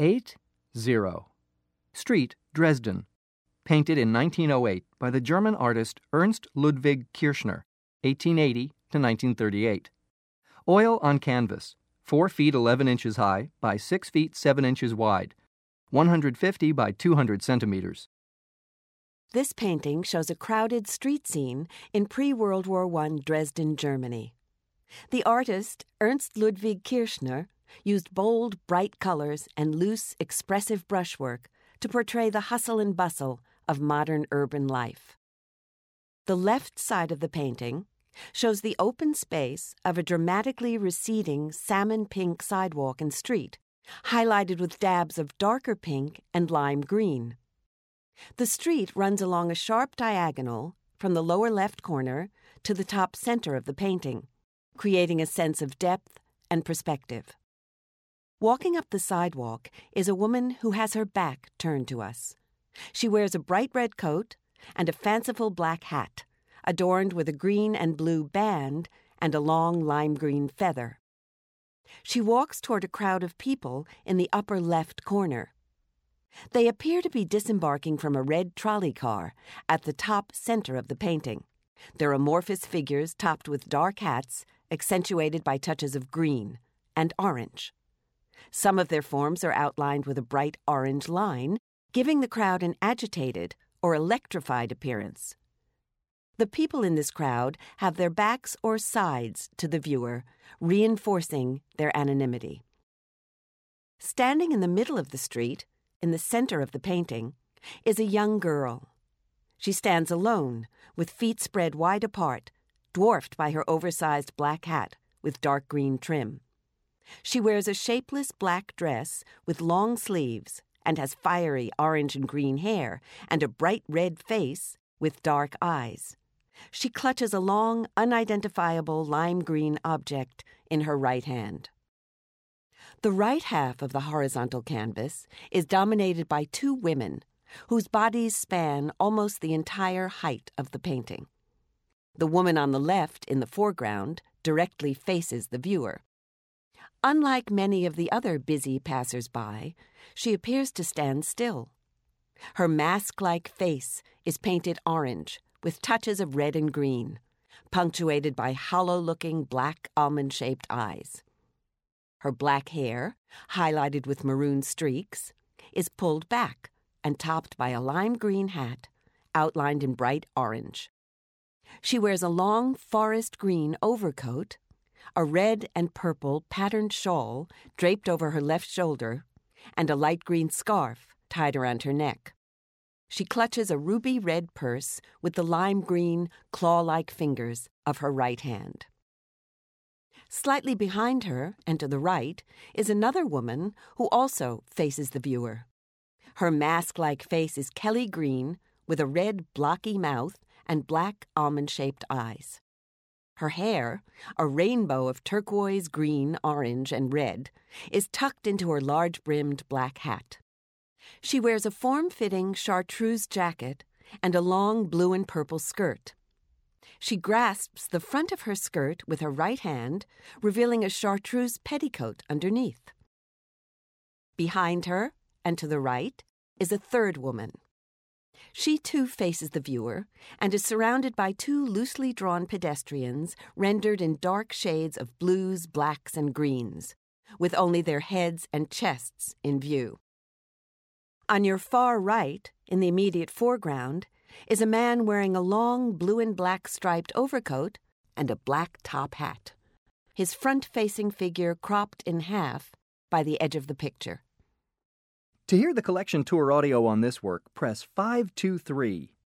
80. Street, Dresden. Painted in 1908 by the German artist Ernst Ludwig Kirchner, 1880 to 1938. Oil on canvas, 4 feet 11 inches high by 6 feet 7 inches wide, 150 by 200 centimeters. This painting shows a crowded street scene in pre-World War I Dresden, Germany. The artist, Ernst Ludwig Kirchner, used bold, bright colors and loose, expressive brushwork to portray the hustle and bustle of modern urban life. The left side of the painting shows the open space of a dramatically receding salmon pink sidewalk and street, highlighted with dabs of darker pink and lime green. The street runs along a sharp diagonal from the lower left corner to the top center of the painting, creating a sense of depth and perspective. Walking up the sidewalk is a woman who has her back turned to us. She wears a bright red coat and a fanciful black hat, adorned with a green and blue band and a long lime green feather. She walks toward a crowd of people in the upper left corner. They appear to be disembarking from a red trolley car at the top center of the painting, their amorphous figures topped with dark hats accentuated by touches of green and orange. Some of their forms are outlined with a bright orange line, giving the crowd an agitated or electrified appearance. The people in this crowd have their backs or sides to the viewer, reinforcing their anonymity. Standing in the middle of the street, in the center of the painting, is a young girl. She stands alone, with feet spread wide apart, dwarfed by her oversized black hat with dark green trim. She wears a shapeless black dress with long sleeves and has fiery orange and green hair and a bright red face with dark eyes. She clutches a long, unidentifiable lime green object in her right hand. The right half of the horizontal canvas is dominated by 2 women whose bodies span almost the entire height of the painting. The woman on the left in the foreground directly faces the viewer. Unlike many of the other busy passers-by, she appears to stand still. Her mask-like face is painted orange with touches of red and green, punctuated by hollow-looking black almond-shaped eyes. Her black hair, highlighted with maroon streaks, is pulled back and topped by a lime green hat outlined in bright orange. She wears a long forest green overcoat, a red and purple patterned shawl draped over her left shoulder, and a light green scarf tied around her neck. She clutches a ruby red purse with the lime green, claw-like fingers of her right hand. Slightly behind her, and to the right, is another woman who also faces the viewer. Her mask-like face is Kelly green with a red, blocky mouth and black almond-shaped eyes. Her hair, a rainbow of turquoise, green, orange, and red, is tucked into her large-brimmed black hat. She wears a form-fitting chartreuse jacket and a long blue and purple skirt. She grasps the front of her skirt with her right hand, revealing a chartreuse petticoat underneath. Behind her, and to the right, is a third woman. She too faces the viewer and is surrounded by 2 loosely drawn pedestrians rendered in dark shades of blues, blacks, and greens, with only their heads and chests in view. On your far right, in the immediate foreground, is a man wearing a long blue and black striped overcoat and a black top hat, his front-facing figure cropped in half by the edge of the picture. To hear the collection tour audio on this work, press 523.